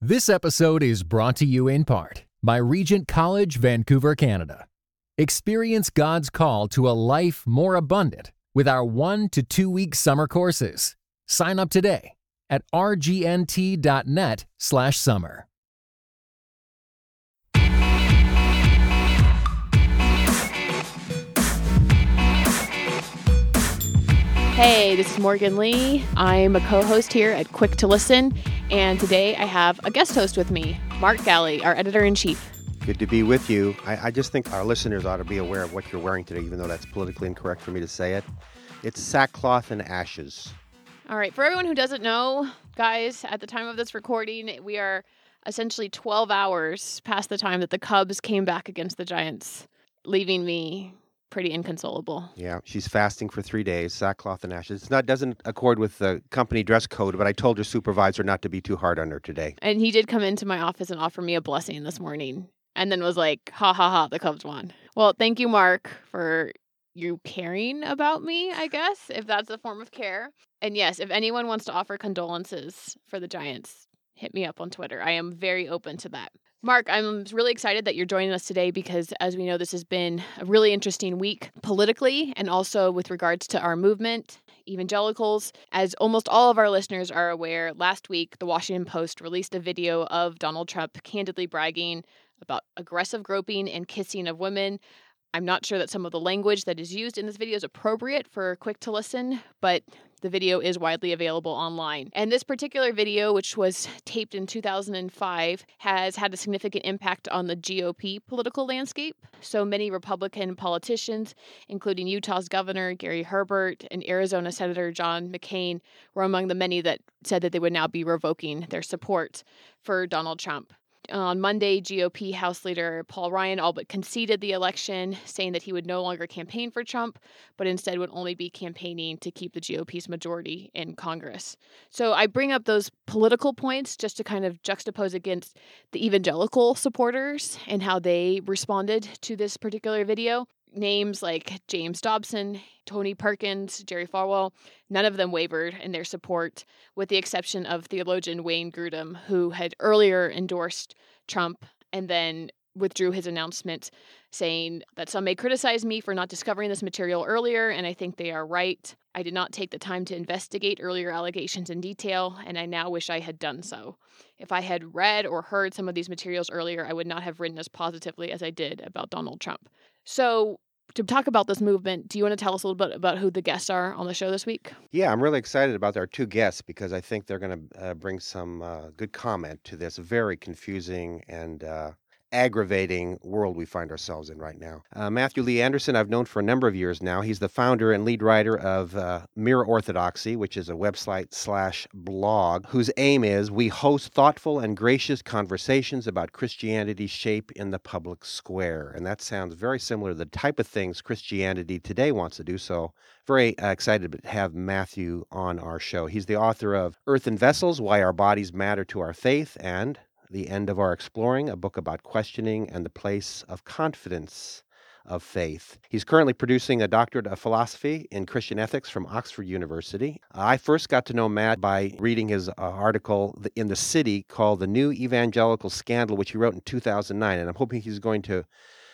This episode is brought to you in part by Regent College, Vancouver, Canada. Experience God's call to a life more abundant with our 1 to 2 week summer courses. Sign up today at rgnt.net/summer. Hey, this is Morgan Lee. I'm a co-host here at Quick to Listen, and today I have a guest host with me, Mark Galli, our editor-in-chief. Good to be with you. I just think our listeners ought to be aware of what you're wearing today, even though that's politically incorrect for me to say it. It's sackcloth and ashes. All right, for everyone who doesn't know, guys, at the time of this recording, we are essentially 12 hours past the time that the Cubs came back against the Giants, leaving me pretty inconsolable. Yeah, she's fasting for 3 days, sackcloth and ashes. Doesn't accord with the company dress code, but I told her supervisor not to be too hard on her today. And he did come into my office and offer me a blessing this morning, and then was like, ha ha ha, the Cubs won. Well, thank you, Mark, for you caring about me, I guess, if that's a form of care. And yes, if anyone wants to offer condolences for the Giants, hit me up on Twitter. I am very open to that. Mark, I'm really excited that you're joining us today because, as we know, this has been a really interesting week politically and also with regards to our movement, evangelicals. As almost all of our listeners are aware, last week, the Washington Post released a video of Donald Trump candidly bragging about aggressive groping and kissing of women. I'm not sure that some of the language that is used in this video is appropriate for Quick to Listen, but the video is widely available online. And this particular video, which was taped in 2005, has had a significant impact on the GOP political landscape. So many Republican politicians, including Utah's Governor Gary Herbert and Arizona Senator John McCain, were among the many that said that they would now be revoking their support for Donald Trump. On Monday, GOP House Leader Paul Ryan all but conceded the election, saying that he would no longer campaign for Trump, but instead would only be campaigning to keep the GOP's majority in Congress. So I bring up those political points just to kind of juxtapose against the evangelical supporters and how they responded to this particular video. Names like James Dobson, Tony Perkins, Jerry Falwell, none of them wavered in their support, with the exception of theologian Wayne Grudem, who had earlier endorsed Trump and then withdrew his announcement, saying that some may criticize me for not discovering this material earlier, and I think they are right. I did not take the time to investigate earlier allegations in detail, and I now wish I had done so. If I had read or heard some of these materials earlier, I would not have written as positively as I did about Donald Trump. So to talk about this movement, do you want to tell us a little bit about who the guests are on the show this week? Yeah, I'm really excited about our two guests because I think they're going to bring some good comment to this very confusing and aggravating world we find ourselves in right now. Matthew Lee Anderson, I've known for a number of years now. He's the founder and lead writer of Mere Orthodoxy, which is a website/blog whose aim is we host thoughtful and gracious conversations about Christianity's shape in the public square. And that sounds very similar to the type of things Christianity today wants to do. So very excited to have Matthew on our show. He's the author of Earthen Vessels, Why Our Bodies Matter to Our Faith, and The End of Our Exploring, a book about questioning and the place of confidence of faith. He's currently producing a doctorate of philosophy in Christian ethics from Oxford University. I first got to know Matt by reading his article in The City called The New Evangelical Scandal, which he wrote in 2009, and I'm hoping he's going to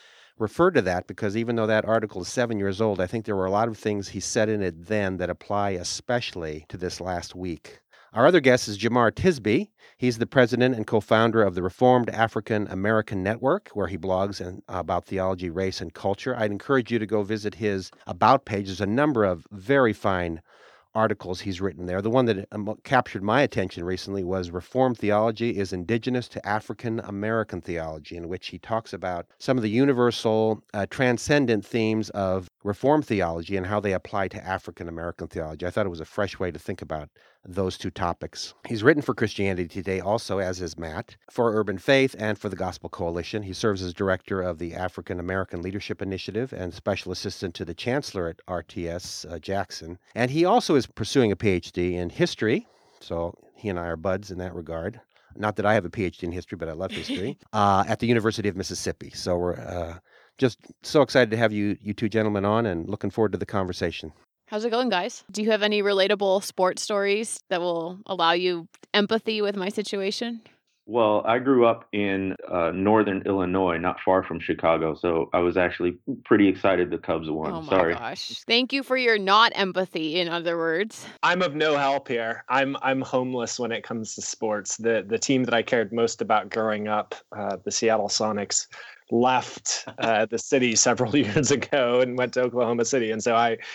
refer to that because even though that article is 7 years old, I think there were a lot of things he said in it then that apply especially to this last week. Our other guest is Jemar Tisby. He's the president and co-founder of the Reformed African American Network, where he blogs about theology, race, and culture. I'd encourage you to go visit his About page. There's a number of very fine articles he's written there. The one that captured my attention recently was Reformed Theology is Indigenous to African American Theology, in which he talks about some of the universal, transcendent themes of Reformed theology and how they apply to African American theology. I thought it was a fresh way to think about those two topics. He's written for Christianity Today also, as is Matt, for Urban Faith and for the Gospel Coalition. He serves as director of the African American Leadership Initiative and special assistant to the chancellor at RTS, Jackson. And he also is pursuing a PhD in history, so he and I are buds in that regard. Not that I have a PhD in history, but I love history, at the University of Mississippi. So we're just so excited to have you two gentlemen on and looking forward to the conversation. How's it going, guys? Do you have any relatable sports stories that will allow you empathy with my situation? Well, I grew up in northern Illinois, not far from Chicago, so I was actually pretty excited the Cubs won. Oh my Sorry. gosh. Thank you for your not empathy, in other words. I'm of no help here. I'm homeless when it comes to sports. The team that I cared most about growing up, the Seattle Sonics, left the city several years ago and went to Oklahoma City, and so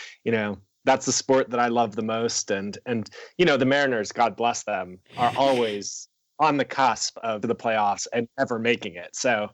that's the sport that I love the most. And the Mariners, God bless them, are always on the cusp of the playoffs and never making it. So,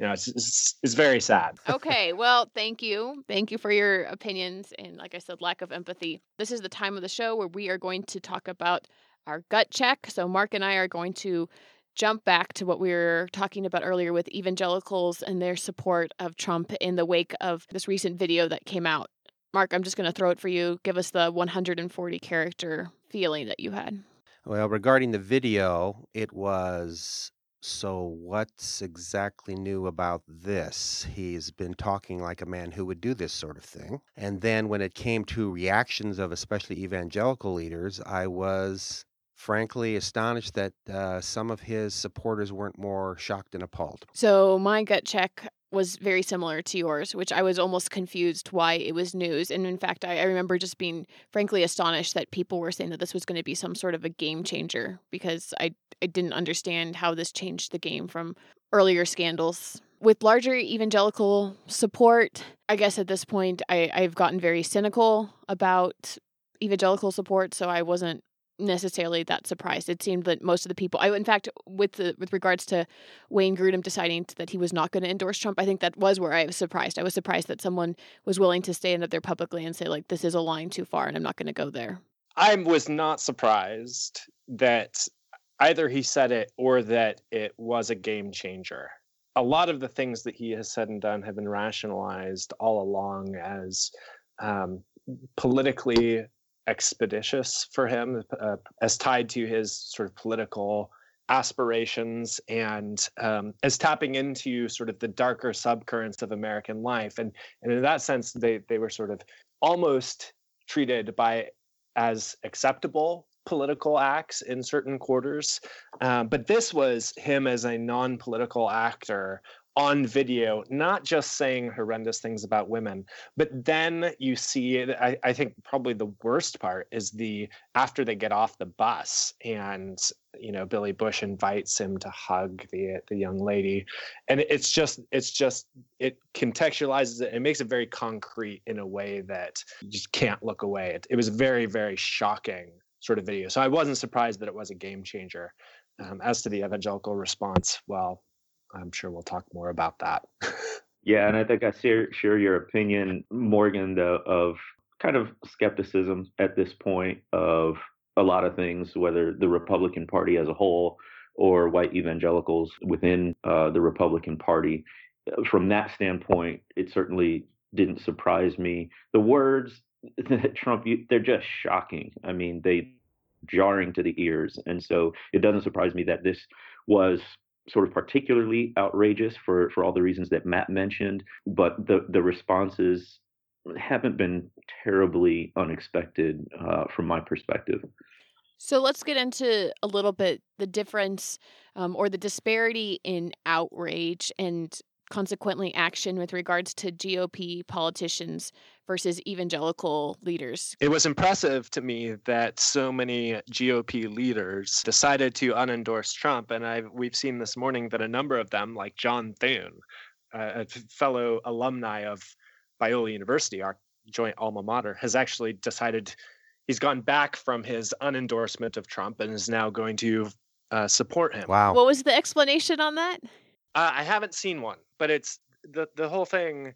it's very sad. Okay, well, thank you. Thank you for your opinions and, like I said, lack of empathy. This is the time of the show where we are going to talk about our gut check. So Mark and I are going to jump back to what we were talking about earlier with evangelicals and their support of Trump in the wake of this recent video that came out. Mark, I'm just going to throw it for you. Give us the 140 character feeling that you had. Well, regarding the video, it was, so what's exactly new about this? He's been talking like a man who would do this sort of thing. And then when it came to reactions of especially evangelical leaders, I was frankly astonished that some of his supporters weren't more shocked and appalled. So my gut check was very similar to yours, which I was almost confused why it was news. And in fact, I remember just being frankly astonished that people were saying that this was going to be some sort of a game changer, because I didn't understand how this changed the game from earlier scandals. With larger evangelical support, I guess at this point I've gotten very cynical about evangelical support, so I wasn't necessarily that surprised. It seemed that most of the people, in fact, with regards to Wayne Grudem deciding that he was not going to endorse Trump, I think that was where I was surprised. I was surprised that someone was willing to stand up there publicly and say, like, this is a line too far and I'm not going to go there. I was not surprised that either he said it or that it was a game changer. A lot of the things that he has said and done have been rationalized all along as politically expeditious for him, as tied to his sort of political aspirations, and as tapping into sort of the darker subcurrents of American life. And in that sense, they were sort of almost treated as acceptable political acts in certain quarters. But this was him as a non-political actor on video, not just saying horrendous things about women, but then you see it. I think probably the worst part is after they get off the bus and Billy Bush invites him to hug the young lady, and it contextualizes it and makes it very concrete in a way that you just can't look away. It was a very, very shocking sort of video. So I wasn't surprised that it was a game changer. As to the evangelical response, well, I'm sure we'll talk more about that. Yeah, and I think I share your opinion, Morgan, though, of kind of skepticism at this point of a lot of things, whether the Republican Party as a whole or white evangelicals within the Republican Party. From that standpoint, it certainly didn't surprise me. The words that Trump, they're just shocking. I mean, they jarring to the ears. And so it doesn't surprise me that this was sort of particularly outrageous for all the reasons that Matt mentioned, but the responses haven't been terribly unexpected from my perspective. So let's get into a little bit the difference or the disparity in outrage and consequently action with regards to GOP politicians versus evangelical leaders. It was impressive to me that so many GOP leaders decided to unendorse Trump. And we've seen this morning that a number of them, like John Thune, a fellow alumni of Biola University, our joint alma mater, has actually decided he's gone back from his unendorsement of Trump and is now going to support him. Wow. What was the explanation on that? I haven't seen one, but it's the whole thing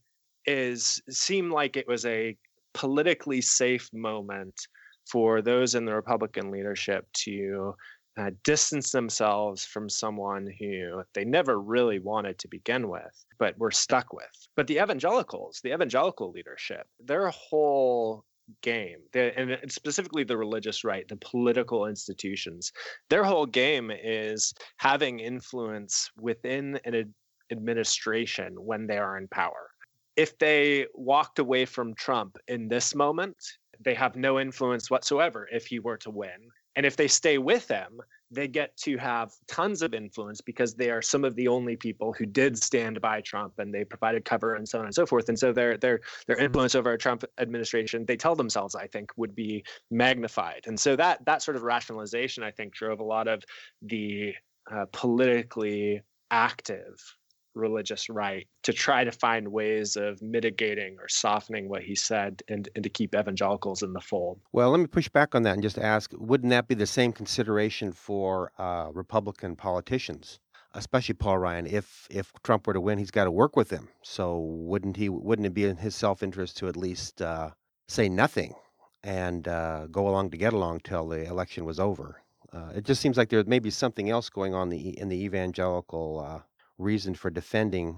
seemed like it was a politically safe moment for those in the Republican leadership to distance themselves from someone who they never really wanted to begin with, but were stuck with. But the evangelical leadership, their whole game, and specifically the religious right, the political institutions, their whole game is having influence within an administration when they are in power. If they walked away from Trump in this moment, they have no influence whatsoever if he were to win. And if they stay with him, they get to have tons of influence because they are some of the only people who did stand by Trump and they provided cover and so on and so forth. And so their influence over a Trump administration, they tell themselves, I think, would be magnified. And so that sort of rationalization, I think, drove a lot of the politically active religious right to try to find ways of mitigating or softening what he said and to keep evangelicals in the fold. Well, let me push back on that and just ask, wouldn't that be the same consideration for Republican politicians, especially Paul Ryan? If Trump were to win, he's got to work with him. So wouldn't it be in his self-interest to at least say nothing and go along to get along till the election was over? It just seems like there may be something else going on in the evangelical reason for defending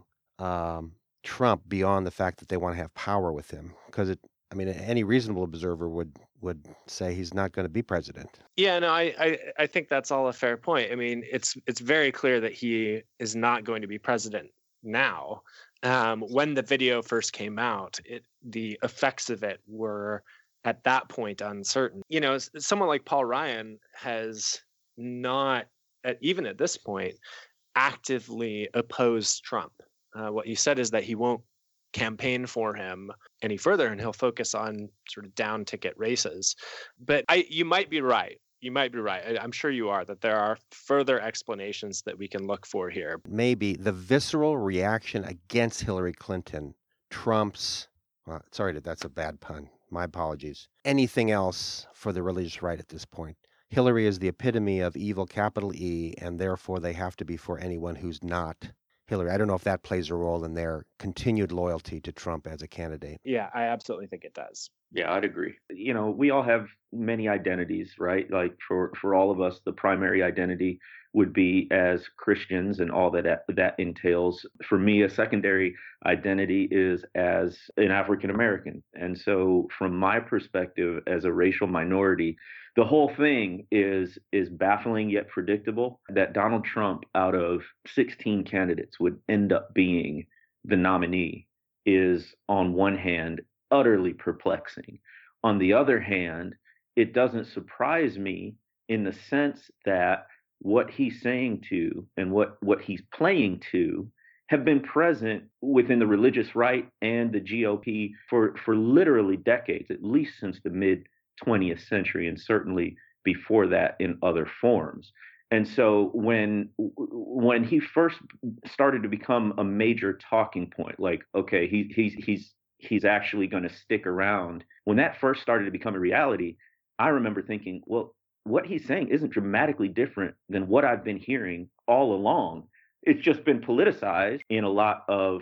Trump beyond the fact that they want to have power with him. Because any reasonable observer would say he's not going to be president. Yeah, no, I think that's all a fair point. I mean, it's very clear that he is not going to be president now. When the video first came out, the effects of it were at that point uncertain. You know, someone like Paul Ryan has not, even at this point, actively opposed Trump. What he said is that he won't campaign for him any further and he'll focus on sort of down ticket races. But you might be right. I'm sure you are, that there are further explanations that we can look for here. Maybe the visceral reaction against Hillary Clinton trumps, sorry, that's a bad pun. My apologies. Anything else for the religious right at this point. Hillary is the epitome of evil, capital E, and therefore they have to be for anyone who's not Hillary. I don't know if that plays a role in their continued loyalty to Trump as a candidate. Yeah, I absolutely think it does. Yeah, I'd agree. You know, we all have many identities, right? Like for all of us, the primary identity would be as Christians and all that entails. For me, a secondary identity is as an African American. And so from my perspective as a racial minority, the whole thing is baffling yet predictable that Donald Trump, out of 16 candidates, would end up being the nominee is, on one hand, utterly perplexing. On the other hand, it doesn't surprise me in the sense that what he's saying to and what he's playing to have been present within the religious right and the GOP for literally decades, at least since the mid-20th century, and certainly before that in other forms. And so when he first started to become a major talking point, like, okay, he's actually going to stick around. When that first started to become a reality, I remember thinking, well, what he's saying isn't dramatically different than what I've been hearing all along. It's just been politicized in a lot of,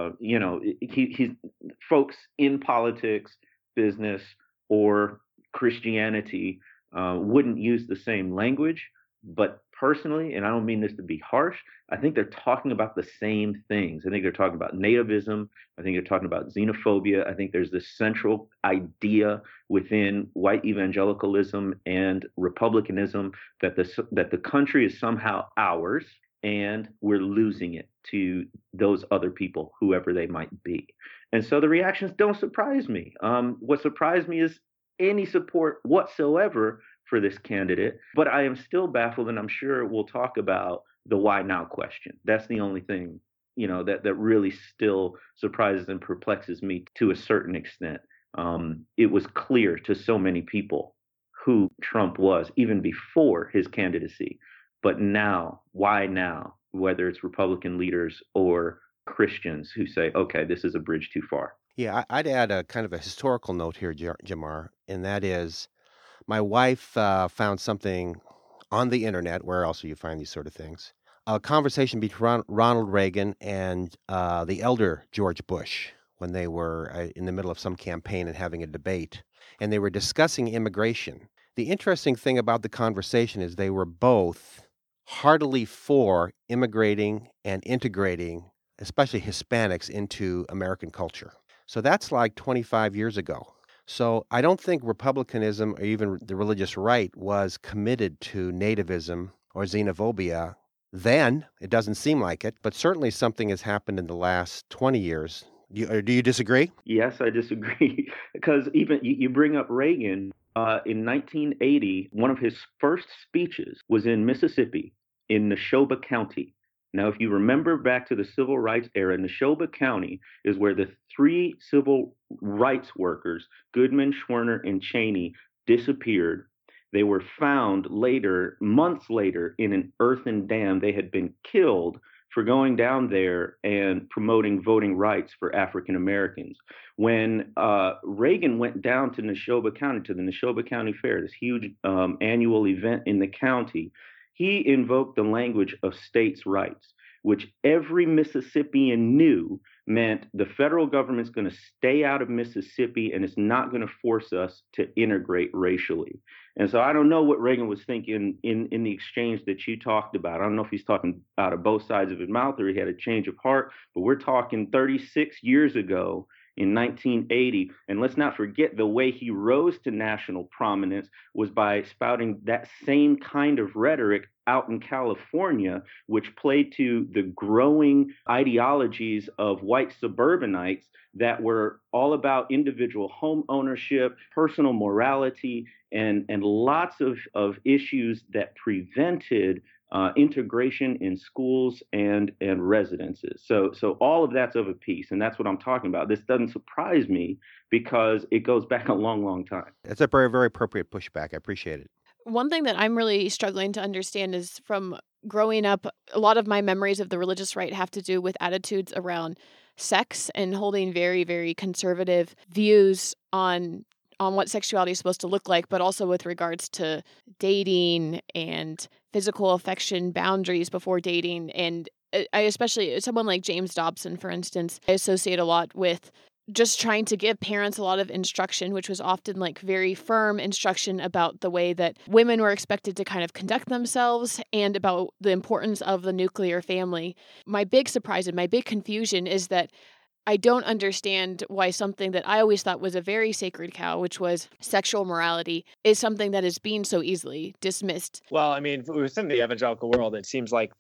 he's folks in politics, business, or Christianity wouldn't use the same language. But personally, and I don't mean this to be harsh, I think they're talking about the same things. I think they're talking about nativism. I think they're talking about xenophobia. I think there's this central idea within white evangelicalism and republicanism that the country is somehow ours and we're losing it to those other people, whoever they might be. And so the reactions don't surprise me. What surprised me is any support whatsoever for this candidate, but I am still baffled, and I'm sure we'll talk about the why now question. That's the only thing, that really still surprises and perplexes me to a certain extent. It was clear to so many people who Trump was even before his candidacy, but now, why now? Whether it's Republican leaders or Christians who say, okay, this is a bridge too far. Yeah, I'd add a kind of a historical note here, Jamar, and that is, my wife found something on the internet. Where else do you find these sort of things? A conversation between Ronald Reagan and the elder George Bush when they were in the middle of some campaign and having a debate. And they were discussing immigration. The interesting thing about the conversation is they were both heartily for immigrating and integrating, especially Hispanics, into American culture. So that's like 25 years ago. So I don't think republicanism or even the religious right was committed to nativism or xenophobia then. It doesn't seem like it, but certainly something has happened in the last 20 years. Do you disagree? Yes, I disagree. Because even you bring up Reagan. In 1980, one of his first speeches was in Mississippi, in Neshoba County. Now, if you remember back to the civil rights era, Neshoba County is where the three civil rights workers, Goodman, Schwerner, and Cheney, disappeared. They were found later, months later, in an earthen dam. They had been killed for going down there and promoting voting rights for African Americans. When Reagan went down to Neshoba County, to the Neshoba County Fair, this huge annual event in the county, he invoked the language of states' rights, which every Mississippian knew meant the federal government's going to stay out of Mississippi and it's not going to force us to integrate racially. And so I don't know what Reagan was thinking in the exchange that you talked about. I don't know if he's talking out of both sides of his mouth or he had a change of heart, but we're talking 36 years ago in 1980. And let's not forget the way he rose to national prominence was by spouting that same kind of rhetoric out in California, which played to the growing ideologies of white suburbanites that were all about individual home ownership, personal morality, and lots of issues that prevented integration in schools and residences. So all of that's of a piece, and that's what I'm talking about. This doesn't surprise me because it goes back a long, long time. It's a very, very appropriate pushback. I appreciate it. One thing that I'm really struggling to understand is from growing up, a lot of my memories of the religious right have to do with attitudes around sex and holding very, very conservative views on what sexuality is supposed to look like, but also with regards to dating and physical affection boundaries before dating. And I especially, someone like James Dobson, for instance, I associate a lot with just trying to give parents a lot of instruction, which was often like very firm instruction about the way that women were expected to kind of conduct themselves and about the importance of the nuclear family. My big surprise and my big confusion is that I don't understand why something that I always thought was a very sacred cow, which was sexual morality, is something that is being so easily dismissed. Well, I mean, within the evangelical world, it seems like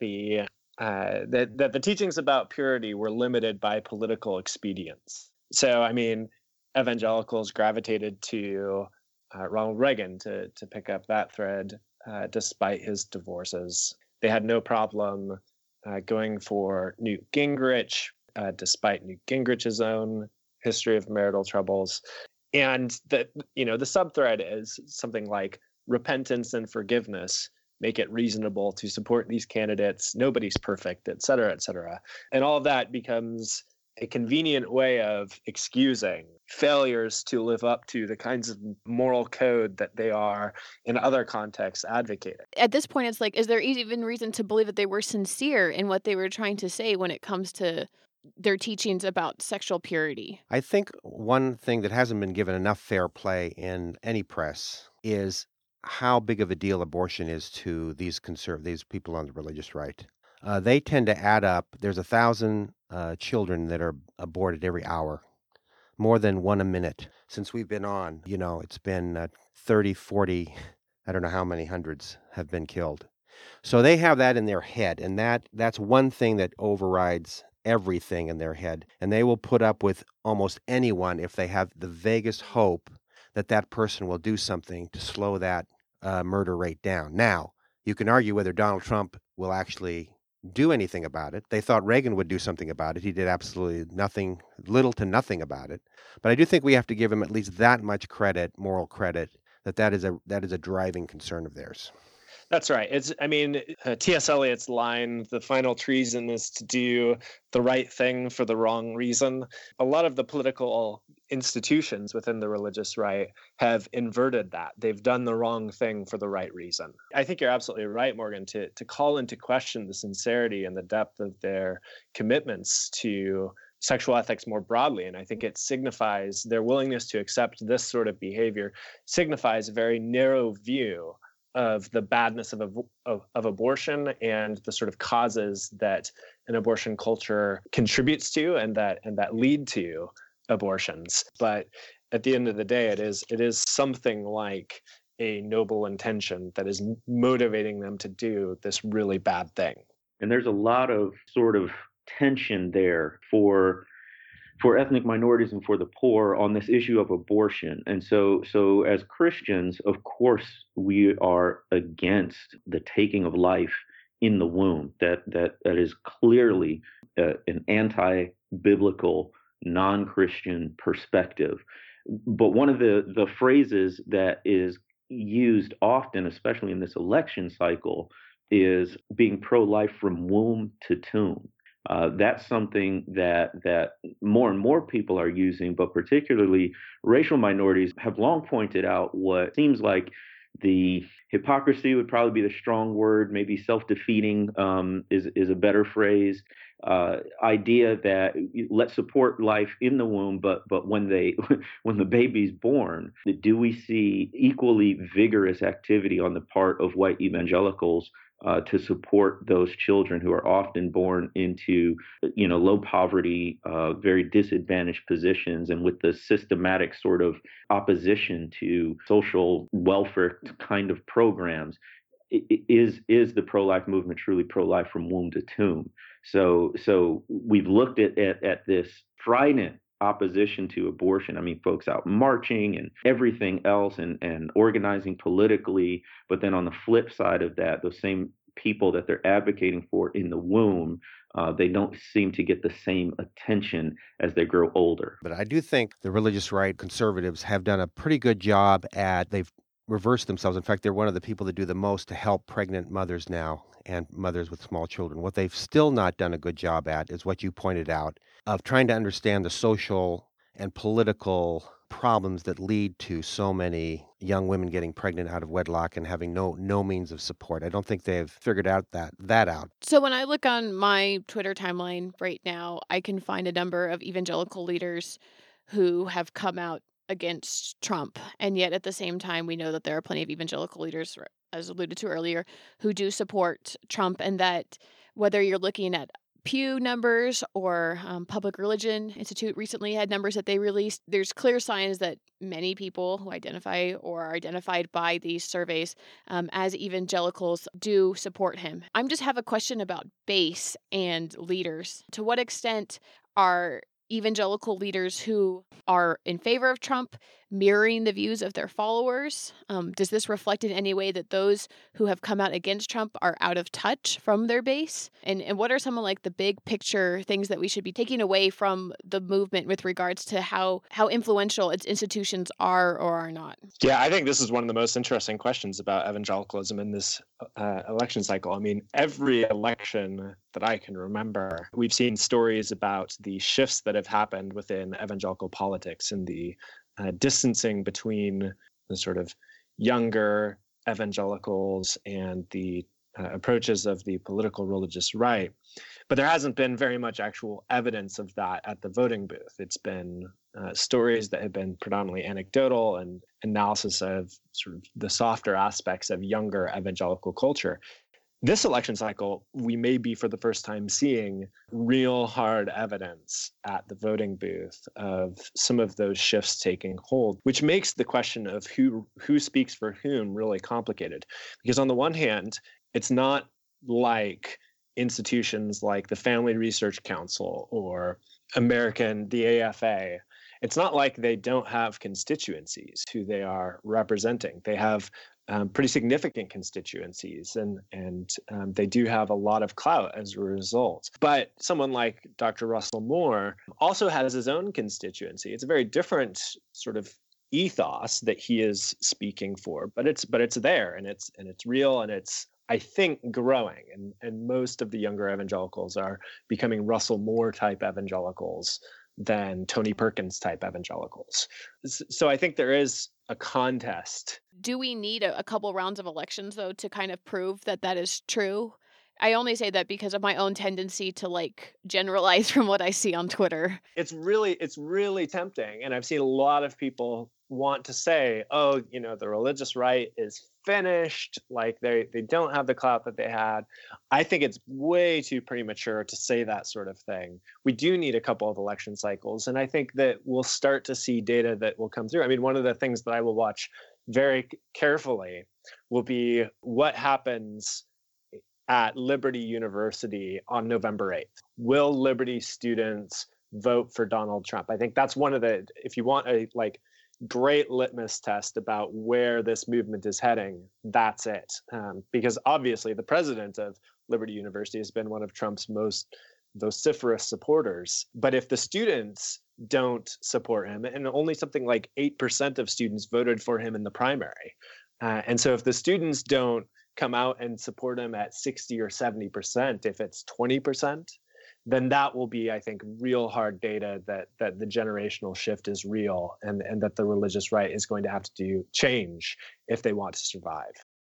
that the teachings about purity were limited by political expedience. So, I mean, evangelicals gravitated to Ronald Reagan to pick up that thread, despite his divorces. They had no problem going for Newt Gingrich, despite Newt Gingrich's own history of marital troubles. And the subthread is something like repentance and forgiveness make it reasonable to support these candidates. Nobody's perfect, et cetera, et cetera. And all of that becomes a convenient way of excusing failures to live up to the kinds of moral code that they are in other contexts advocating. At this point, it's like, is there even reason to believe that they were sincere in what they were trying to say when it comes to their teachings about sexual purity? I think one thing that hasn't been given enough fair play in any press is how big of a deal abortion is to these people on the religious right. They tend to add up. There's 1,000 children that are aborted every hour, more than one a minute. Since we've been on, it's been 30, 40, I don't know how many hundreds have been killed. So they have that in their head, and that's one thing that overrides everything in their head. And they will put up with almost anyone if they have the vaguest hope that person will do something to slow that murder rate down. Now, you can argue whether Donald Trump will actually do anything about it. They thought Reagan would do something about it. He did absolutely nothing, little to nothing about it. But I do think we have to give him at least that much credit, moral credit, that is a driving concern of theirs. That's right. T.S. Eliot's line, the final treason is to do the right thing for the wrong reason. A lot of the political institutions within the religious right have inverted that. They've done the wrong thing for the right reason. I think you're absolutely right, Morgan, to call into question the sincerity and the depth of their commitments to sexual ethics more broadly. And I think it signifies their willingness to accept this sort of behavior, signifies a very narrow view of the badness of abortion and the sort of causes that an abortion culture contributes to and that lead to abortions. But at the end of the day, it is something like a noble intention that is motivating them to do this really bad thing. And there's a lot of sort of tension there for for ethnic minorities and for the poor on this issue of abortion. And so as Christians, of course, we are against the taking of life in the womb. That is clearly an anti-biblical, non-Christian perspective. But one of the phrases that is used often, especially in this election cycle, is being pro-life from womb to tomb. That's something that more and more people are using, but particularly racial minorities have long pointed out what seems like the hypocrisy would probably be the strong word, maybe self-defeating is a better phrase. Idea that let's support life in the womb, but when the baby's born, do we see equally vigorous activity on the part of white evangelicals to support those children who are often born into, low poverty, very disadvantaged positions, and with the systematic sort of opposition to social welfare kind of programs? Is the pro-life movement truly pro-life from womb to tomb? So we've looked at this strident opposition to abortion. I mean, folks out marching and everything else and organizing politically. But then on the flip side of that, those same people that they're advocating for in the womb, they don't seem to get the same attention as they grow older. But I do think the religious right conservatives have done a pretty good job they've reversed themselves. In fact, they're one of the people that do the most to help pregnant mothers now and mothers with small children. What they've still not done a good job at is what you pointed out, of trying to understand the social and political problems that lead to so many young women getting pregnant out of wedlock and having no means of support. I don't think they've figured out that out. So when I look on my Twitter timeline right now, I can find a number of evangelical leaders who have come out against Trump. And yet at the same time, we know that there are plenty of evangelical leaders, as alluded to earlier, who do support Trump, and that whether you're looking at Pew numbers or Public Religion Institute recently had numbers that they released, there's clear signs that many people who identify or are identified by these surveys as evangelicals do support him. I just have a question about base and leaders. To what extent are evangelical leaders who are in favor of Trump mirroring the views of their followers? Does this reflect in any way that those who have come out against Trump are out of touch from their base? And what are some of like the big picture things that we should be taking away from the movement with regards to how influential its institutions are or are not? Yeah, I think this is one of the most interesting questions about evangelicalism in this election cycle. I mean, every election that I can remember, we've seen stories about the shifts that have happened within evangelical politics and the distancing between the sort of younger evangelicals and the approaches of the political religious right. But there hasn't been very much actual evidence of that at the voting booth. It's been stories that have been predominantly anecdotal and analysis of sort of the softer aspects of younger evangelical culture. This election cycle, we may be for the first time seeing real hard evidence at the voting booth of some of those shifts taking hold, which makes the question of who speaks for whom really complicated. Because on the one hand, it's not like institutions like the Family Research Council or the AFA. It's not like they don't have constituencies who they are representing. They have pretty significant constituencies, and they do have a lot of clout as a result. But someone like Dr. Russell Moore also has his own constituency. It's a very different sort of ethos that he is speaking for, but it's there, and it's real, and it's, I think, growing. And most of the younger evangelicals are becoming Russell Moore type evangelicals than Tony Perkins type evangelicals. So I think there is a contest. Do we need a couple rounds of elections, though, to kind of prove that is true? I only say that because of my own tendency to like generalize from what I see on Twitter. It's really tempting. And I've seen a lot of people want to say, oh, the religious right is finished. Like they don't have the clout that they had. I think it's way too premature to say that sort of thing. We do need a couple of election cycles. And I think that we'll start to see data that will come through. I mean, one of the things that I will watch very carefully will be what happens at Liberty University on November 8th. Will Liberty students vote for Donald Trump. I think that's one of the, if you want a great litmus test about where this movement is heading, that's it. Because obviously the president of Liberty University has been one of Trump's most vociferous supporters. But if the students don't support him, and only something like 8% of students voted for him in the primary, and so if the students don't come out and support him at 60 or 70%, if it's 20%, then that will be, I think, real hard data that the generational shift is real, and that the religious right is going to have to change if they want to survive.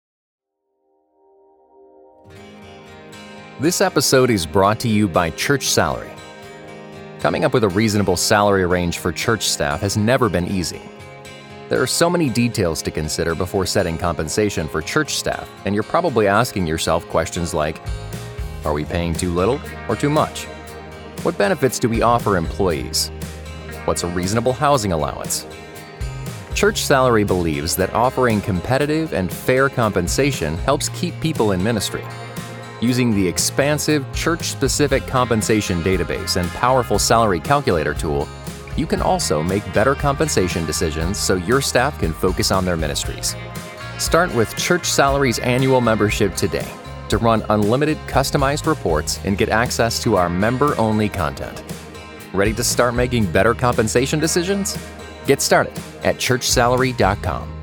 This episode is brought to you by Church Salary. Coming up with a reasonable salary range for church staff has never been easy. There are so many details to consider before setting compensation for church staff, and you're probably asking yourself questions like, are we paying too little or too much? What benefits do we offer employees? What's a reasonable housing allowance? Church Salary believes that offering competitive and fair compensation helps keep people in ministry. Using the expansive church-specific compensation database and powerful salary calculator tool, you can also make better compensation decisions so your staff can focus on their ministries. Start with Church Salary's annual membership today to run unlimited customized reports and get access to our member-only content. Ready to start making better compensation decisions? Get started at churchsalary.com.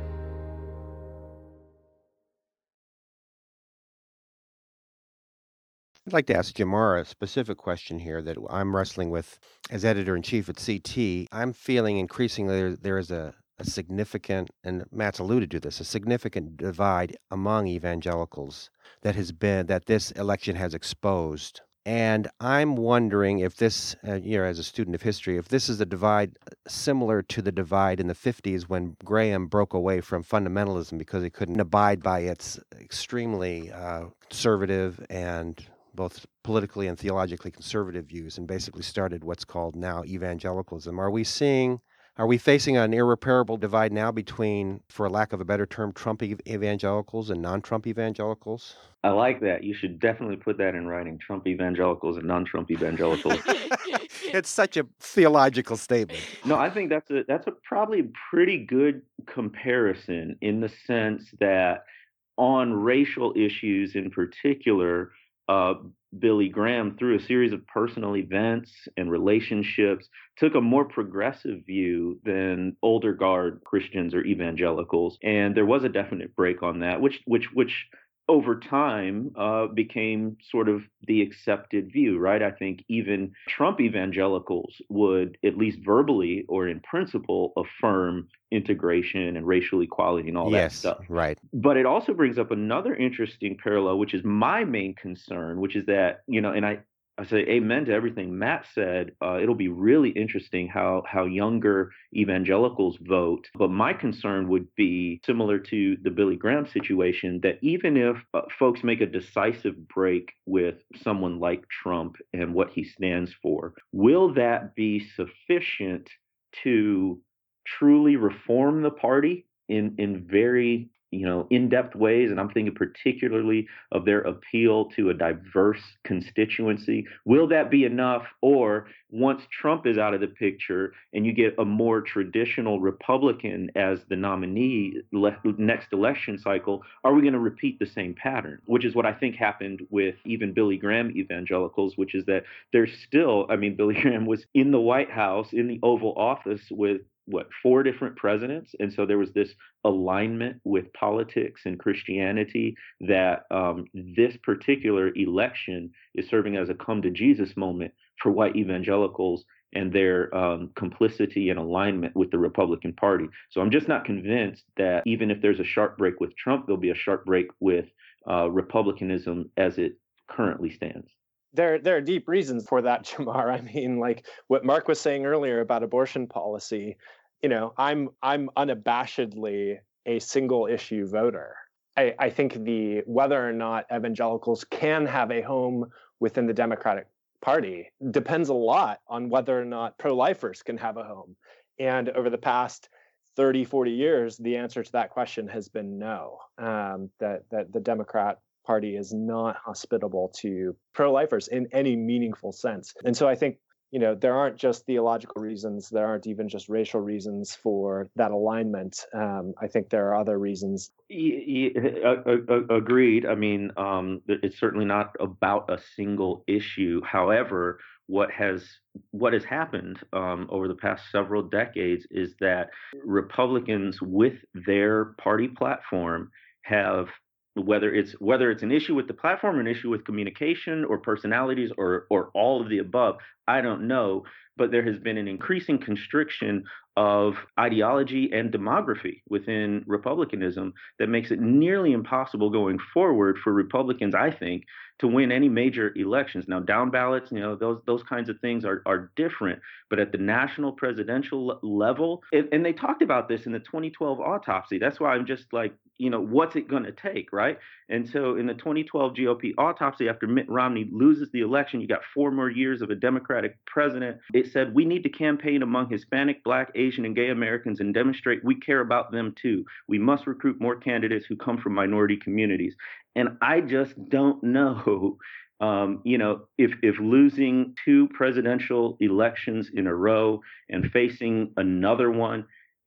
I'd like to ask Jamar a specific question here that I'm wrestling with as editor-in-chief at CT. I'm feeling increasingly there is a significant, and Matt's alluded to this, a significant divide among evangelicals that this election has exposed. And I'm wondering if this, as a student of history, if this is a divide similar to the divide in the 50s when Graham broke away from fundamentalism because he couldn't abide by its extremely conservative and both politically and theologically conservative views, and basically started what's called now evangelicalism. Are we facing an irreparable divide now between, for lack of a better term, Trump evangelicals and non-Trump evangelicals? I like that. You should definitely put that in writing, Trump evangelicals and non-Trump evangelicals. It's such a theological statement. No, I think that's a probably pretty good comparison in the sense that on racial issues in particular, Billy Graham, through a series of personal events and relationships, took a more progressive view than older guard Christians or evangelicals. And there was a definite break on that, which over time became sort of the accepted view, right? I think even Trump evangelicals would, at least verbally or in principle, affirm integration and racial equality and all that stuff. Right. But it also brings up another interesting parallel, which is my main concern, which is that, and I say amen to everything Matt said. It'll be really interesting how younger evangelicals vote. But my concern would be similar to the Billy Graham situation, that even if folks make a decisive break with someone like Trump and what he stands for, will that be sufficient to truly reform the party in very in-depth ways? And I'm thinking particularly of their appeal to a diverse constituency. Will that be enough? Or once Trump is out of the picture and you get a more traditional Republican as the nominee next election cycle, are we going to repeat the same pattern? Which is what I think happened with even Billy Graham evangelicals, which is that there's still, Billy Graham was in the White House, in the Oval Office with 4 different presidents. And so there was this alignment with politics and Christianity that this particular election is serving as a come to Jesus moment for white evangelicals and their complicity and alignment with the Republican Party. So I'm just not convinced that even if there's a sharp break with Trump, there'll be a sharp break with Republicanism as it currently stands. There are deep reasons for that, Jamar. Like what Mark was saying earlier about abortion policy, I'm unabashedly a single issue voter. I think whether or not evangelicals can have a home within the Democratic Party depends a lot on whether or not pro-lifers can have a home. And over the past 30, 40 years, the answer to that question has been no, that the Democrat Party is not hospitable to pro-lifers in any meaningful sense. And so I think there aren't just theological reasons. There aren't even just racial reasons for that alignment. I think there are other reasons. Agreed. I mean, it's certainly not about a single issue. However, what has happened over the past several decades is that Republicans, with their party platform, have, whether it's an issue with the platform or an issue with communication or personalities or all of the above, I don't know, but there has been an increasing constriction of ideology and demography within Republicanism that makes it nearly impossible going forward for Republicans, I think, to win any major elections. Now, down ballots, those kinds of things are different, but at the national presidential level, and they talked about this in the 2012 autopsy. That's why I'm just like, what's it going to take, right? And so in the 2012 GOP autopsy, after Mitt Romney loses the election, you got 4 more years of a Democratic president. It said, we need to campaign among Hispanic, Black, Asian, and gay Americans and demonstrate we care about them too. We must recruit more candidates who come from minority communities. And I just don't know, if losing 2 presidential elections in a row and facing another one,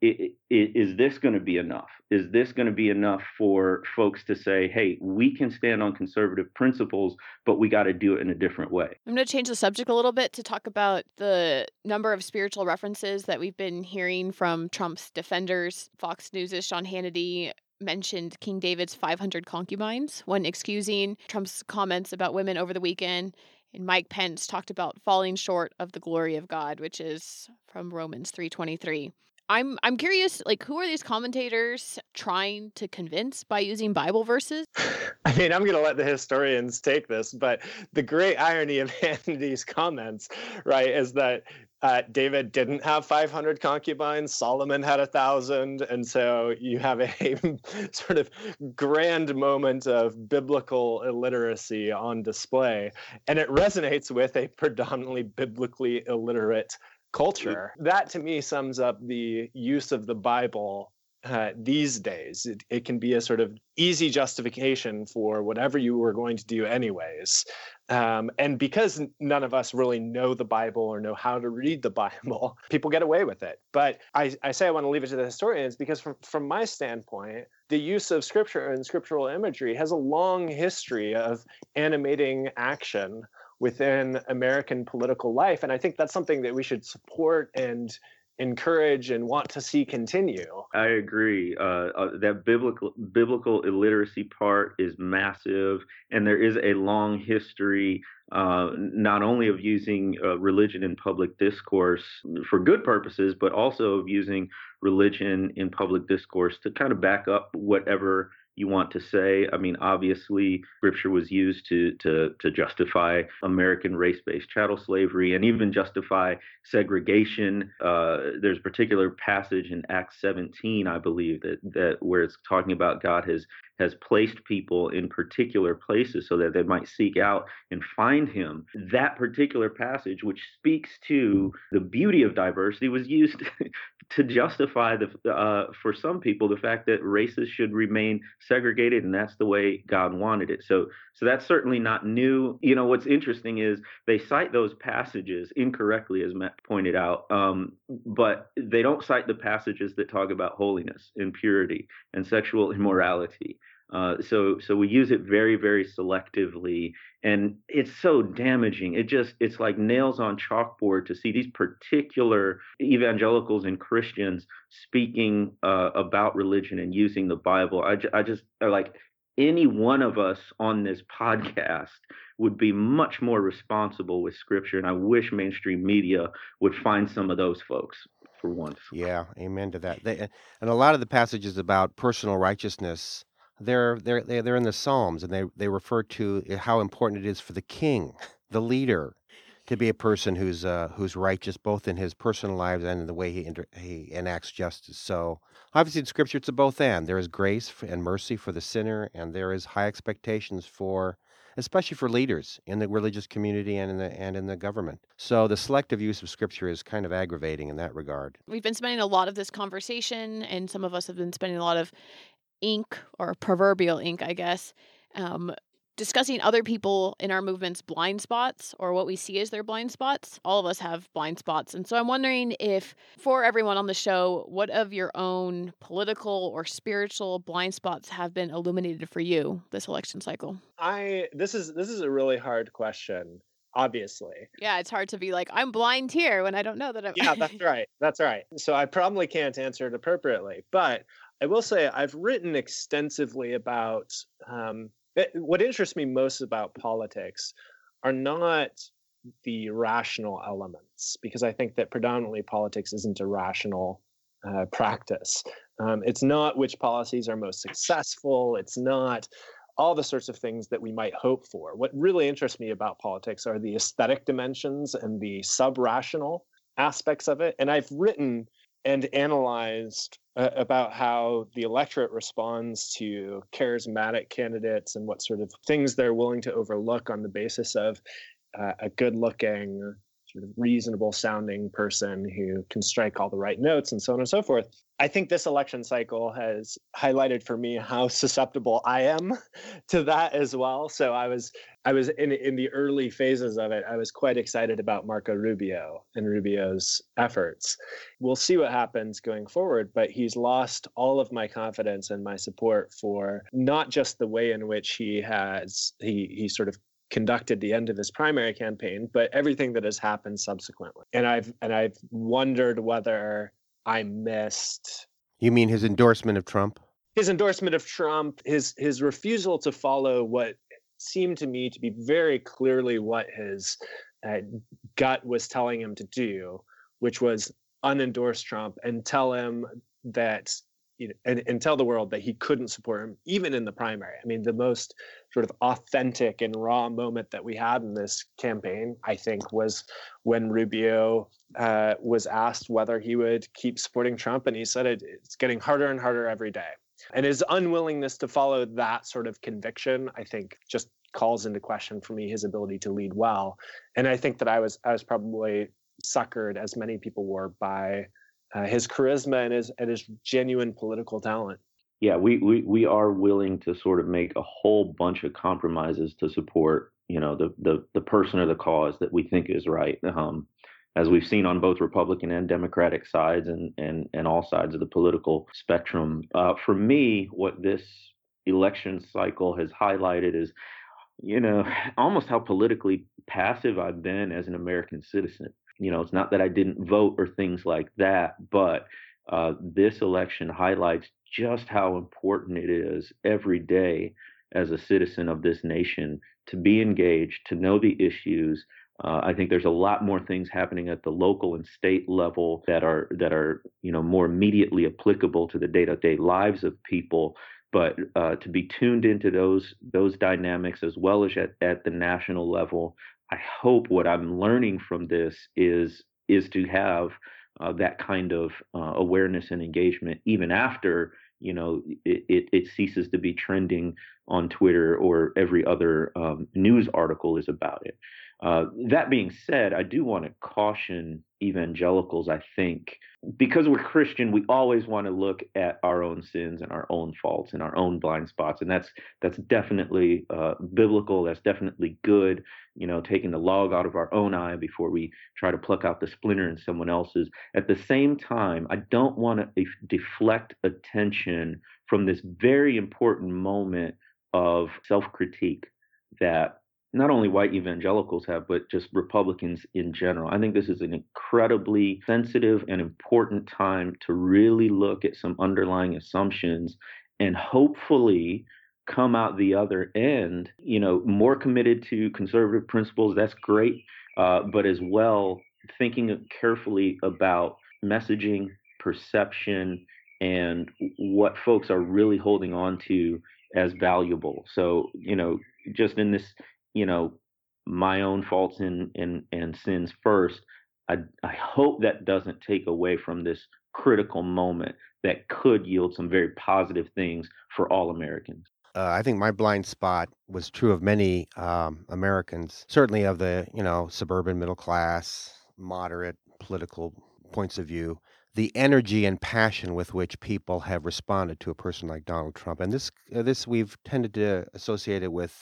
is this going to be enough? Is this going to be enough for folks to say, hey, we can stand on conservative principles, but we got to do it in a different way? I'm going to change the subject a little bit to talk about the number of spiritual references that we've been hearing from Trump's defenders. Fox News' Sean Hannity mentioned King David's 500 concubines when excusing Trump's comments about women over the weekend. And Mike Pence talked about falling short of the glory of God, which is from Romans 3:23. I'm curious, who are these commentators trying to convince by using Bible verses? I mean, I'm going to let the historians take this, but the great irony of Hannity's comments, right, is that David didn't have 500 concubines, Solomon had 1,000, and so you have a sort of grand moment of biblical illiteracy on display, and it resonates with a predominantly biblically illiterate culture. That to me sums up the use of the Bible these days. It can be a sort of easy justification for whatever you were going to do anyways. And because none of us really know the Bible or know how to read the Bible, people get away with it. But I say I want to leave it to the historians because from my standpoint, the use of scripture and scriptural imagery has a long history of animating action within American political life. And I think that's something that we should support and encourage and want to see continue. I agree. That biblical illiteracy part is massive, and there is a long history not only of using religion in public discourse for good purposes, but also of using religion in public discourse to kind of back up whatever you want to say. I mean, obviously, scripture was used to justify American race-based chattel slavery and even justify segregation. There's a particular passage in Acts 17, I believe, that where it's talking about God has placed people in particular places so that they might seek out and find him. That particular passage, which speaks to the beauty of diversity, was used to justify for some people the fact that races should remain segregated, and that's the way God wanted it. So that's certainly not new. What's interesting is they cite those passages incorrectly, as Matt pointed out, but they don't cite the passages that talk about holiness and purity and sexual immorality. So we use it very, very selectively, and it's so damaging. It's like nails on chalkboard to see these particular evangelicals and Christians speaking about religion and using the Bible. I just like any one of us on this podcast would be much more responsible with scripture, and I wish mainstream media would find some of those folks for once. Yeah, amen to that. And a lot of the passages about personal righteousness, they're in the Psalms, and they refer to how important it is for the king, the leader, to be a person who's righteous both in his personal lives and in the way he enacts justice. So obviously in Scripture it's a both and. There is grace and mercy for the sinner, and there is high expectations especially for leaders in the religious community and in the government. So the selective use of Scripture is kind of aggravating in that regard. We've been spending a lot of this conversation, and some of us have been spending a lot of ink, or proverbial ink, I guess, discussing other people in our movement's blind spots or what we see as their blind spots. All of us have blind spots. And so I'm wondering if, for everyone on the show, what of your own political or spiritual blind spots have been illuminated for you this election cycle? This is a really hard question, obviously. Yeah, it's hard to be like, I'm blind here when I don't know that I'm... Yeah, that's right. That's right. So I probably can't answer it appropriately. But I will say I've written extensively about... what interests me most about politics are not the rational elements, because I think that predominantly politics isn't a rational practice. It's not which policies are most successful. It's not all the sorts of things that we might hope for. What really interests me about politics are the aesthetic dimensions and the sub-rational aspects of it. And I've written and analyzed about how the electorate responds to charismatic candidates and what sort of things they're willing to overlook on the basis of a good-looking, sort of reasonable-sounding person who can strike all the right notes and so on and so forth. I think this election cycle has highlighted for me how susceptible I am to that as well. So I was in the early phases of it, I was quite excited about Marco Rubio and Rubio's efforts. We'll see what happens going forward, but he's lost all of my confidence and my support for not just the way in which he sort of conducted the end of his primary campaign, but everything that has happened subsequently. And I've wondered whether I missed... You mean his endorsement of Trump? His endorsement of Trump, his refusal to follow what seemed to me to be very clearly what his gut was telling him to do, which was unendorse Trump and tell him that, and tell the world that he couldn't support him even in the primary. I mean, the most sort of authentic and raw moment that we had in this campaign, I think, was when Rubio was asked whether he would keep supporting Trump, and he said it's getting harder and harder every day. And his unwillingness to follow that sort of conviction, I think, just calls into question for me his ability to lead well. And I think that I was probably suckered, as many people were, by his charisma and his genuine political talent. Yeah, we are willing to sort of make a whole bunch of compromises to support, the person or the cause that we think is right. As we've seen on both Republican and Democratic sides and all sides of the political spectrum. For me, what this election cycle has highlighted is, almost how politically passive I've been as an American citizen. It's not that I didn't vote or things like that, but this election highlights just how important it is every day as a citizen of this nation to be engaged, to know the issues. I think there's a lot more things happening at the local and state level that are more immediately applicable to the day-to-day lives of people. But to be tuned into those dynamics as well as at the national level, I hope what I'm learning from this is to have that kind of awareness and engagement even after it ceases to be trending on Twitter or every other news article is about it. That being said, I do want to caution evangelicals, I think, because we're Christian, we always want to look at our own sins and our own faults and our own blind spots. And that's definitely biblical. That's definitely good, taking the log out of our own eye before we try to pluck out the splinter in someone else's. At the same time, I don't want to deflect attention from this very important moment of self-critique that not only white evangelicals have, but just Republicans in general. I think this is an incredibly sensitive and important time to really look at some underlying assumptions and hopefully come out the other end, more committed to conservative principles. That's great. But as well, thinking carefully about messaging, perception, and what folks are really holding on to as valuable. So, just in this, my own faults and sins first, I hope that doesn't take away from this critical moment that could yield some very positive things for all Americans. I think my blind spot was true of many Americans, certainly of the, suburban middle class, moderate political points of view. The energy and passion with which people have responded to a person like Donald Trump. And this we've tended to associate it with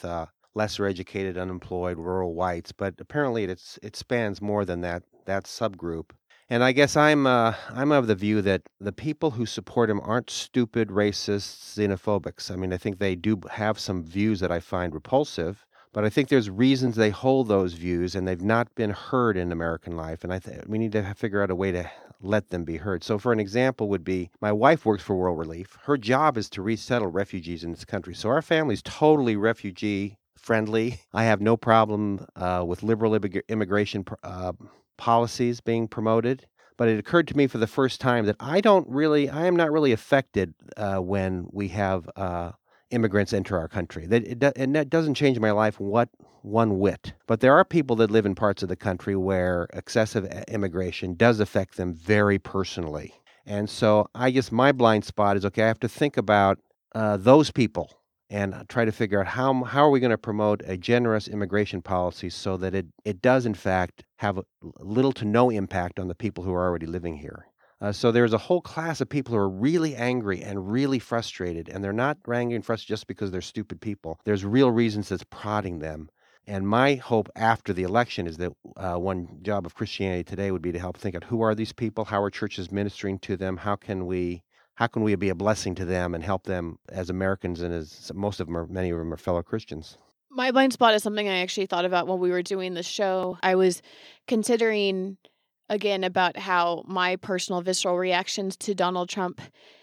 lesser educated, unemployed, rural whites, but apparently it spans more than that subgroup. And I guess I'm of the view that the people who support him aren't stupid, racist, xenophobics. I mean, I think they do have some views that I find repulsive, but I think there's reasons they hold those views, and they've not been heard in American life. And we need to figure out a way to let them be heard. So, for an example, would be my wife works for World Relief. Her job is to resettle refugees in this country. So our family's totally refugee friendly. I have no problem with liberal immigration policies being promoted. But it occurred to me for the first time that I am not really affected when we have immigrants enter our country. And that doesn't change my life one whit. But there are people that live in parts of the country where excessive immigration does affect them very personally. And so I guess my blind spot is, okay, I have to think about those people and try to figure out how are we going to promote a generous immigration policy so that it does, in fact, have little to no impact on the people who are already living here. So there's a whole class of people who are really angry and really frustrated, and they're not angry and frustrated just because they're stupid people. There's real reasons that's prodding them. And my hope after the election is that one job of Christianity Today would be to help think out who are these people, how are churches ministering to them, how can we be a blessing to them and help them as Americans, and as many of them are fellow Christians. My blind spot is something I actually thought about when we were doing the show. I was considering again about how my personal visceral reactions to Donald Trump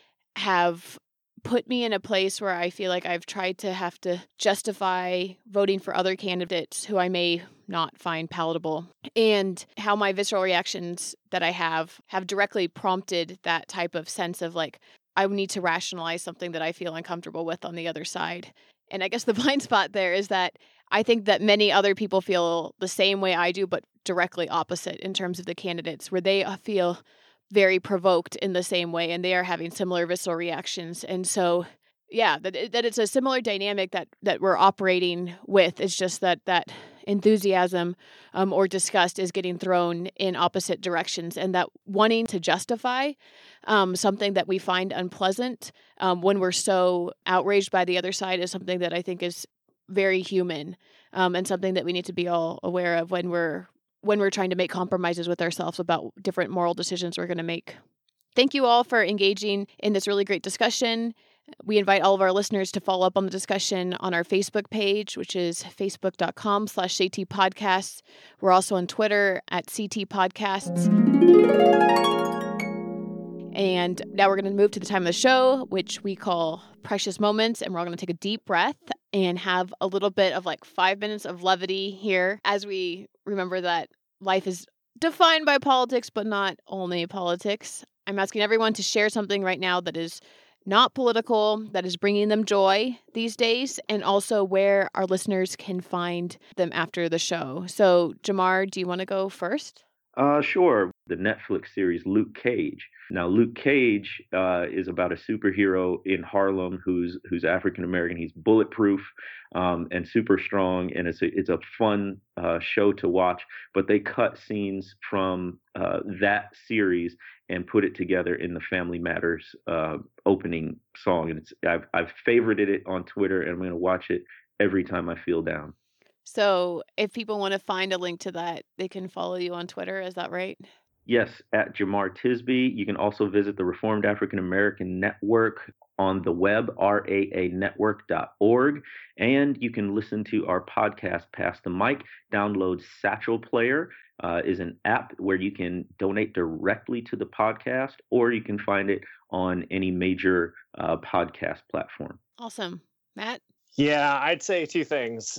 have put me in a place where I feel like I've tried to have to justify voting for other candidates who I may not find palatable, and how my visceral reactions that I have directly prompted that type of sense of like, I need to rationalize something that I feel uncomfortable with on the other side. And I guess the blind spot there is that I think that many other people feel the same way I do, but directly opposite in terms of the candidates, where they feel very provoked in the same way, and they are having similar visceral reactions. And so, yeah, that it's a similar dynamic that we're operating with. It's just that enthusiasm or disgust is getting thrown in opposite directions, and that wanting to justify something that we find unpleasant when we're so outraged by the other side is something that I think is very human, and something that we need to be all aware of when we're trying to make compromises with ourselves about different moral decisions we're going to make. Thank you all for engaging in this really great discussion. We invite all of our listeners to follow up on the discussion on our Facebook page, which is facebook.com/CT Podcasts. We're also on Twitter at CT Podcasts. And now we're going to move to the time of the show, which we call Precious Moments. And we're all going to take a deep breath and have a little bit of 5 minutes of levity here as we remember that life is defined by politics, but not only politics. I'm asking everyone to share something right now that is not political, that is bringing them joy these days, and also where our listeners can find them after the show. So, Jamar, do you want to go first? Sure. The Netflix series Luke Cage. Now, Luke Cage is about a superhero in Harlem who's African American. He's bulletproof and super strong, and it's a fun show to watch. But they cut scenes from that series and put it together in the Family Matters opening song, and I've favorited it on Twitter, and I'm going to watch it every time I feel down. So if people want to find a link to that, they can follow you on Twitter. Is that right? Yes, at Jamar Tisby. You can also visit the Reformed African American Network on the web, raanetwork.org. And you can listen to our podcast, Pass the Mic. Download Satchel Player. Is an app where you can donate directly to the podcast, or you can find it on any major podcast platform. Awesome. Matt? Yeah, I'd say two things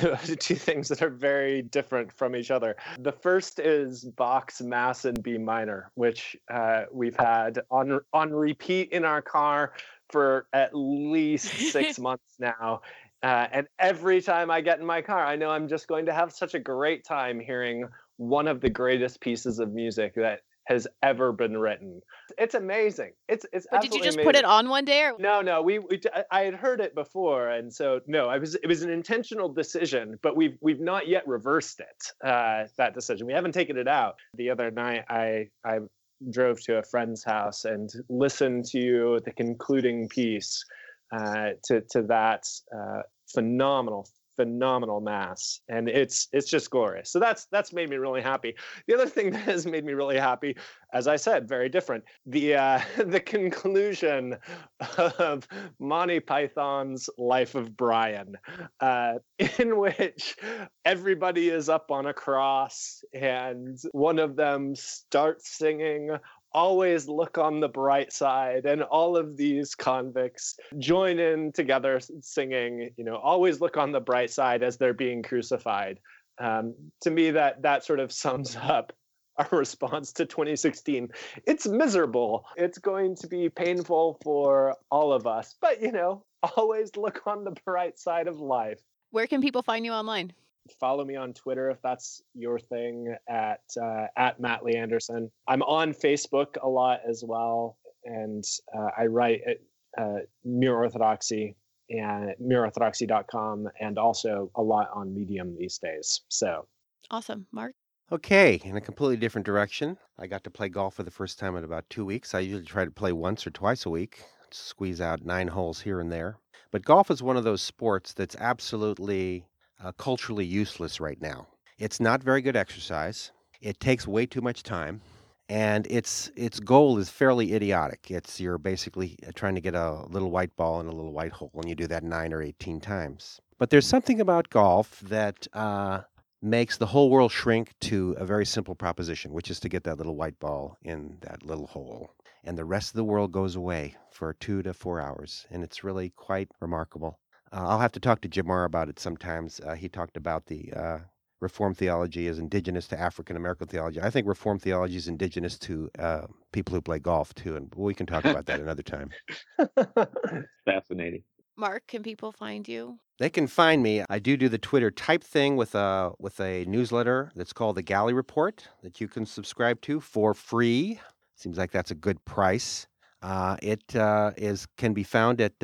that are very different from each other. The first is Bach's Mass in B minor, which we've had on repeat in our car for at least 6 months now. And every time I get in my car, I know I'm just going to have such a great time hearing one of the greatest pieces of music that has ever been written. It's amazing. It's but did you just amazing. Put it on one day? Or? No. I had heard it before, and so no. It was an intentional decision, but we've not yet reversed it. That decision. We haven't taken it out. The other night, I drove to a friend's house and listened to the concluding piece to that phenomenal phenomenal mass, and it's just glorious. So that's made me really happy. The other thing that has made me really happy, as I said, very different, the conclusion of Monty Python's Life of Brian, in which everybody is up on a cross and one of them starts singing "Always Look on the Bright Side," and all of these convicts join in together singing, "Always look on the bright side" as they're being crucified. To me, that sort of sums up our response to 2016. It's miserable. It's going to be painful for all of us, but always look on the bright side of life. Where can people find you online? Follow me on Twitter if that's your thing, at Matt Lee Anderson. I'm on Facebook a lot as well, and I write at Mere Orthodoxy and mereorthodoxy.com, and also a lot on Medium these days. So awesome. Mark? Okay, in a completely different direction. I got to play golf for the first time in about 2 weeks. I usually try to play once or twice a week, squeeze out 9 holes here and there. But golf is one of those sports that's absolutely culturally useless right now. It's not very good exercise. It takes way too much time, and its goal is fairly idiotic. You're basically trying to get a little white ball in a little white hole, and you do that 9 or 18 times. But there's something about golf that makes the whole world shrink to a very simple proposition, which is to get that little white ball in that little hole. And the rest of the world goes away for 2 to 4 hours, and it's really quite remarkable. I'll have to talk to Jim Marr about it sometimes. He talked about the Reformed theology as indigenous to African American theology. I think Reformed theology is indigenous to people who play golf, too, and we can talk about that another time. Fascinating. Mark, can people find you? They can find me. I do the Twitter type thing with a newsletter that's called the Galley Report that you can subscribe to for free. Seems like that's a good price. It can be found at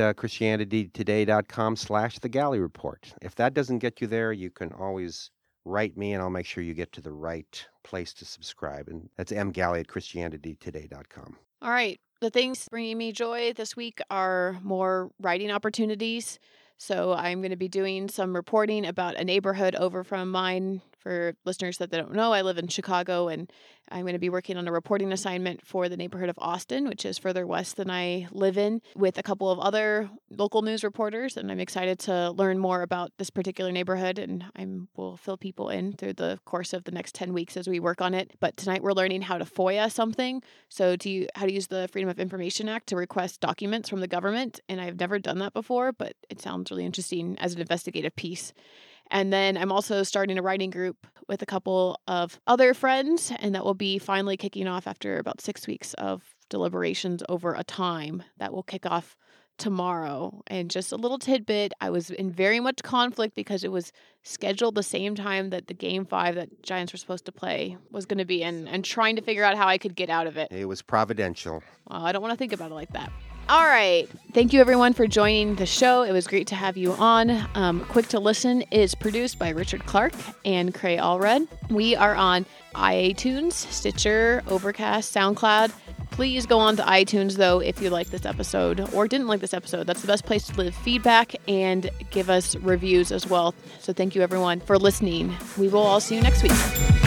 ChristianityToday.com/The Galley Report. If that doesn't get you there, you can always write me, and I'll make sure you get to the right place to subscribe. And that's mgalley@ChristianityToday.com. All right. The things bringing me joy this week are more writing opportunities. So I'm going to be doing some reporting about a neighborhood over from mine. For listeners that they don't know, I live in Chicago, and I'm going to be working on a reporting assignment for the neighborhood of Austin, which is further west than I live in, with a couple of other local news reporters. And I'm excited to learn more about this particular neighborhood, and will fill people in through the course of the next 10 weeks as we work on it. But tonight we're learning how to FOIA something. So how to use the Freedom of Information Act to request documents from the government. And I've never done that before, but it sounds really interesting as an investigative piece. And then I'm also starting a writing group with a couple of other friends, and that will be finally kicking off after about 6 weeks of deliberations over a time. That will kick off tomorrow. And just a little tidbit, I was in very much conflict because it was scheduled the same time that the Game 5 that Giants were supposed to play was going to be, and trying to figure out how I could get out of it. It was providential. Well, I don't want to think about it like that. All right. Thank you, everyone, for joining the show. It was great to have you on. Quick to Listen is produced by Richard Clark and Cray Allred. We are on iTunes, Stitcher, Overcast, SoundCloud. Please go on to iTunes, though, if you like this episode or didn't like this episode. That's the best place to leave feedback and give us reviews as well. So thank you, everyone, for listening. We will all see you next week.